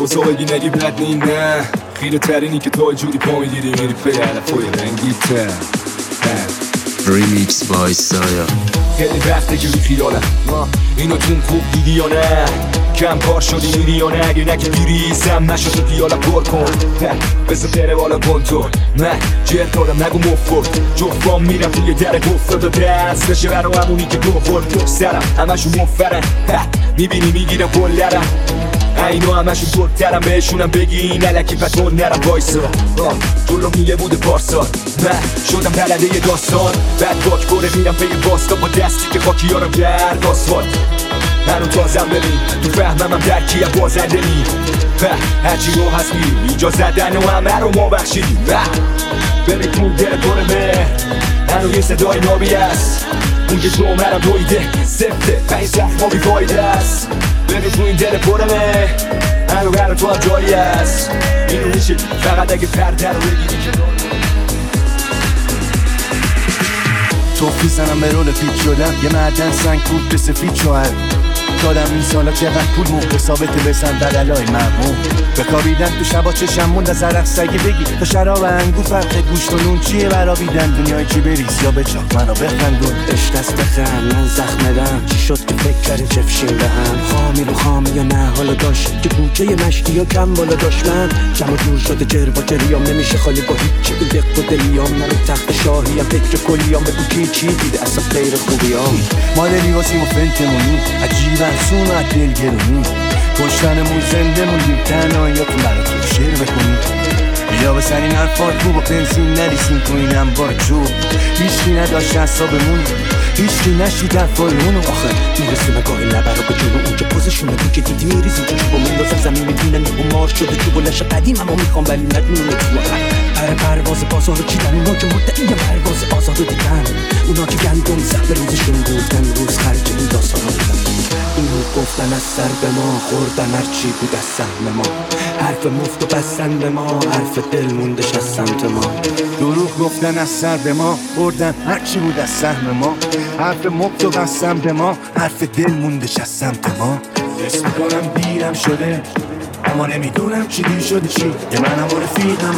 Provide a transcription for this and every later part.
واسه بگی نگی بد نی نه خیره ترینی که تو جوری پا میگیری میری پی علفای رنگی تر ریمیکس بای سایا. خیلی وقته که رو خیالم اینو تون خوب دیدی یا نه کم کار شدی میری یا نه اگه نکه بیریزم نشد خیالم پر کن بزن بره بالا کنترل نه جر دارم نگو مفت جفام میرم توی در گفت و دست بشه برا همونی که گفت سرم همشون مفرن میبینی میگیرم کلرم اینو همشون گلترم بهشونم بگی این علکی پتون نرم وایسا جلو میله بوده پارسال من شدم بلده داستان بعد باک بره میرم پی باستا با دستی که خاکی یارم کرد آسفالت هنو تازم ببین تو فهمم درکیه بازنده نی هرچی رو هست میریم اینجا زدن و همه رو ما بخشیدیم برید مون دل پر مهر هنو یه صدای نابی است اون که جومرم دویده سفته 5 زخما بی فایده است برید مون دل پر مهر هنو هر تو هم جایی است اینو میشه فقط اگه پرده رو بگیری که توفی زنم به رول پیچ شدم یه معدن سنگ بود به سفید شوهر دادم این سالا چقدر پول موقع ثابته بزن بدلای مرموم بکابیدن تو شبا چشم موند از عرق سگه بگی تا شراب انگور فرق گوشت و نون چیه برابیدن دنیای چی بریز یا بچاک منو بخندون اش دست بخم من زخمدم چی شد که فکر کردین چفشیم به هم خامی رو خامی یا نه حالا داشت که بوچه مشتی یا کم بالا داشت من جمع جور شده جر با جریام نمیشه خالی با هیچی این دق و دلیام من رو تخت شاهیم فکر کلیام بگو چی دیده اصلا غیر خوبیام مال لیواسیم و فنتمونی عجیب ارسون و دل گرونی کشتنمون زنده موندیم تنهایی یا تو براتون شعر بکنیم بیا بسن این حرفات خوب و بنزین نریسیم تو این انبار چوب هیچکی نداشت حسابمون هیچکی نشید حرفایمونو آخه میرسونه گاهی لبه رو به جلو اونجا پوزشونه تو که دیدی میریزی تو چوب و میندازن زمین میبینن یهو مار شده چوب و لش قدیم اما میخوام ولی ندونه تو پرواز بازار رو چیدن اونا که مدعی پرواز آزاد رو دیدن اونا که گندم زهر روزشون بود امروز خرج این داستان رو دیدن اینو گفتن از سر به ما خوردن هرچی بود از سهم ما حرف مفت و بستن به ما حرف دل موندش از سمت ما دروغ گفتن از سر به ما خوردن هرچی بود از سهم ما حرف مفت و بستن به ما حرف دل موندش از سمت ما حس میکنم دیرم شده اما نمیدونم چی دیر شده چی یه منم و رفیقم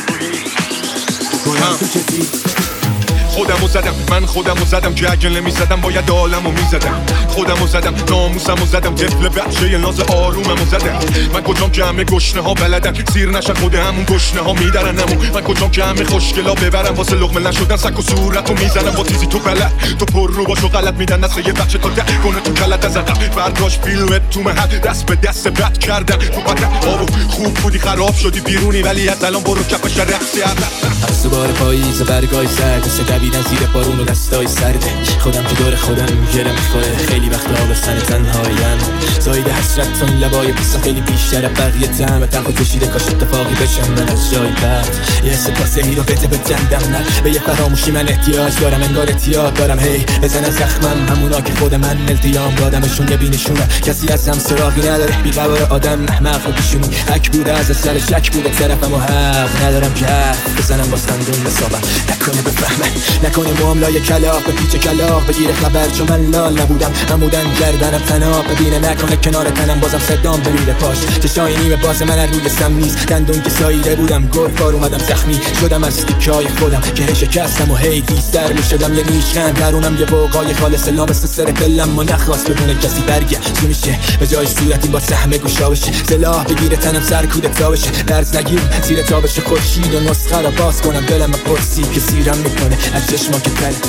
کنم تو چه خودمو زدم من خودمو زدم که اگه نمیزدم باید عالمو میزدم خودمو زدم ناموسمو زدم طفل بچه ناز آروممو زدم من کجام که همه گشنه ها بلدن سیر نشن خود همون گشنه ها میدرنمو من کجام که همه خوشگلا ببرم واسه لقمه نشدن سک و صورتو میزنم با تیزی تو بلد تو پر رو باشو غلط میدن نسه یه بچه تا ده کنه تو کلت ازدم برداشت فیلمت تو مهد دست به دست بد کردن تو بدن آبو خوب بودی خراب شدی بیرونی ولی از الان برو کفش رقصی از تو بار پاییز برگای سرد دیدن زیر بارون و دستای سرده خودم که دور خودم گرم میخوره خیلی وقتا به سن تنهایم زاید حسرت اون لبای پیسا خیلی بیشتره بقیه طعم تنها کشیده کاش اتفاقی بشم من از جای بعد یه حس پاسهی رو بده به جندم نه به یه فراموشی من احتیاج دارم انگار احتیاط دارم هی بزن از زخمم همونا که خود من التیام دادمشون یه بینشونه کسی از هم سراغی نداره بی‌قرار آدم محو و پیشونی حک بوده از سر شک بوده طرفم و حق ندارم که بزنم با صندون حسابم نکنه بفهمن نکنه معاملای کلاق به پیچ کلاق بگیره خبر چون من لال نبودم عمودن گردنم تناب ببینه نکنه کنار تنم بازم صدام بریده پاش چشای نیمه باز من روی سم نیست دندون که ساییده بودم گرفار اومدم زخمی شدم از تیکای خودم که شکستم و هی دیستر میشدم یه نیشخند درونم یه بوقای خالص لامس سر دلم و نخواست بدونه کسی برگرد میشه به جای صورتی با سهم گوشاوش سلاح بگیره تنم سر کودتا بشه درز نگیر زیر تابش خورشید و نسخه رو باز کنم دلم پرسی که سیرم میکنه از چشما که پره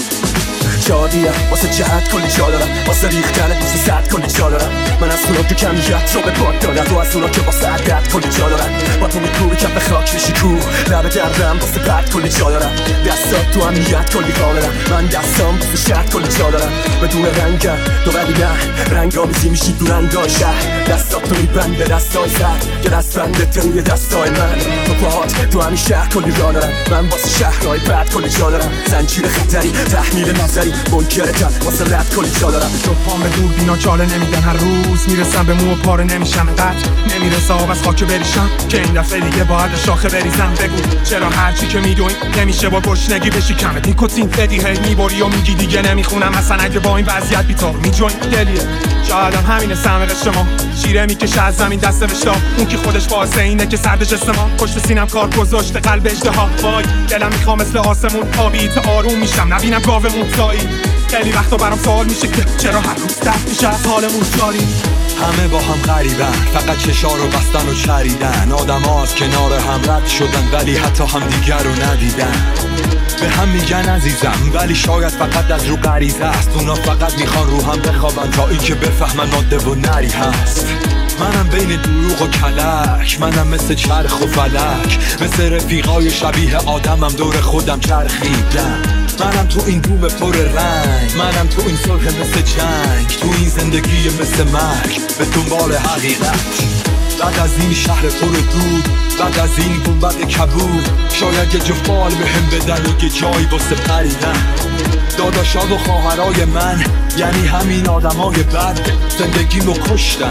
شادیم واسه جهت کلی جا دارم واسه ریختن دوستی صد کلی جا دارم من از اونا که کمیت رو به پاک دارم تو از اونا که واسه عدد کلی جا دارم با تو میکوبی کف خاک بشی کو لبه دردم واسه بد کلی جا دارم دستات تو امیت کلی قا دارم من دستام واسه شهر کلی جا دارم بدون رنگم تو ولی نه رنگ آمیزی میشی تو رنگای شهر دستات تو میبند به دستای سر که دست بنده توی دستای من تو پاهات تو همین شهر کلی را دارم من واسه شهرهای بد کلی جا دارم زنجیر خطری تحمیل نظری منکرتن واسه رد کلی جا دارم. تو پام به دور بینا چاله نمیدن، هر روز میرسم به مو و پاره نمیشم، قد نمیرسه آب از خاک بریشم که این دفعه دیگه باید شاخه بریزم. بگو چرا هرچی که میدونی نمیشه با گشنگی بشی کمه نیکوتین بدی هی میبری و میگی دیگه نمیخونم، مثلا اگه با این وضعیت بیتار میجوین دلیه. شایدم همینه سمق شما شیره میکشه از زمین دست بشتا، اون که خودش واسه اینه که سردش استما پشت سینم کار گذاشته قلب اژدها. وای دلم میخوام مثل آسمون آبیت آروم میشم نبینم گاومون تایی. خیلی وقتا برام سوال میشه که چرا هر روز دست میشه از حالمون جاری. همه با هم غریبن، فقط چشا رو بستن و چریدن. آدم ها از کنار هم رد شدن ولی حتی هم دیگر رو ندیدن. به هم میگن عزیزم ولی شاید فقط از رو غریزه است. اونا فقط میخوان رو هم بخوابن تا این که بفهمن ماده و نری هست. منم بین دروغ و کلک، منم مثل چرخ و فلک، مثل رفیقای شبیه آدمم دور خودم چرخیدم. منم تو این دوم پر رنگ، منم تو این صلح مثل جنگ، تو این زندگی مثل مرگ به دنبال حقیقت. بعد از این شهر پر دود، بعد از این گنبد کبود، شاید یه جفال به هم بدن و یه جایی واسه پریدن. داداشا و خواهرای من یعنی همین آدمای بد زندگیمو کشتن.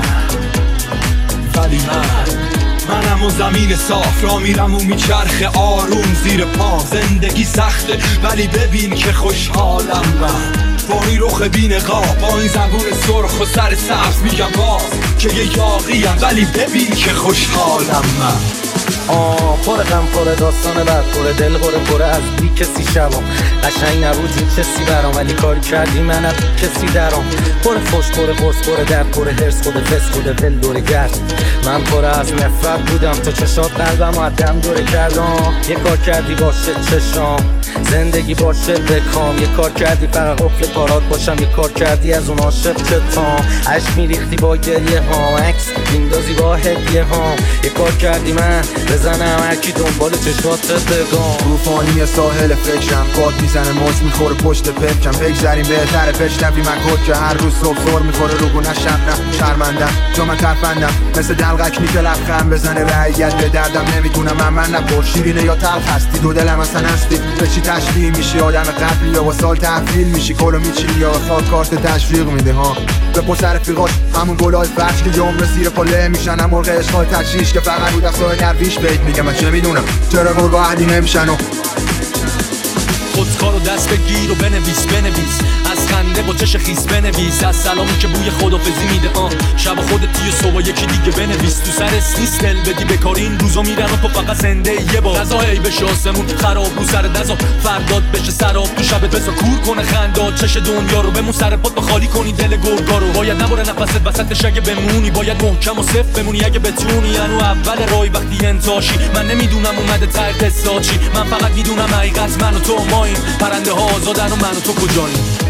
ولی منم و زمین صاف را میرم و میچرخه آروم زیر پا. زندگی سخته ولی ببین که خوشحالم من، با این رخ بی‌نقاب، با این زبون سرخ و سر سبز میگم باز که یه یاغیم ولی ببین که خوشحالم من. پر غم پر داستان بد پر دل پر از بی کسی شبام. قشنگ نبود این کسی برام ولی کاری کردی من از کسی درام. پر فوش پر قرص پر درد پر هرس خود فس خود دل دور گرد. من پر از نفرت بودم تو چشات قلبم و دم دوره کردم. یه کار کردی باشه چشام زندگی باشه بکام. یه کار کردی فقط قفل کارات باشم، یه کار کردی از اون عاشق چتام. عشق میریختی با گریه ها، عکس میندازی با هدیه ها. یه کار کردی من بزنم هرکی دنبال چشمات بگم. روفانی ساحل فکرم باد میزنه موز میخوره پشت پکم. بگذاریم بهتره بشنوی من کد که هر روز صبح زور میخوره رو گونه‌شم. نه شرمندم چون من ترفندم مثل دلغک نیکه لبخند بزنه رعیت به دردم. نمیدونم من نپر شیرینه یا تلخ هستی، دو دلم اصلا هستی. به چی تشبیه میشی آدم قبلی یا با سال تحویل میشی کلو میچینی یا خاک کارت تشویق میده ها. به پسر رفیقاش همون گلای فرش که یوم رسیر پله میشن هم مرغ عشقای تشریش که فقط رو دستای نرویش بهت میگم. من چه میدونم چرا گرگا عدی نمیشن و خودکارو دست بگیر و بنویس از خنده با چش خیس بنویس. از سلامی که بوی خدافزی میده شب خودتی و صبح یکی دیگه بنویس. تو سرت نیست دل بدی بکاری این روزا میرن و تو فقط زنده یه بار. نزا هی بشه آسمون خراب رو سر نزا فرداد بشه سراب تو شبت بسا کور کنه خندات چش دنیا رو. بمون سر پات بخالی کنی دل گرگا رو. باید نبره نفست وسطش اگه بمونی، باید محکم و صفر بمونی اگه بتونی. انو اول رای وقتی انتاشی من نمیدونم اومده ته قصه چی، من فقط میدونم حقیقت من و تو ماییم. پرنده ها آزادن و من و تو کجاییم.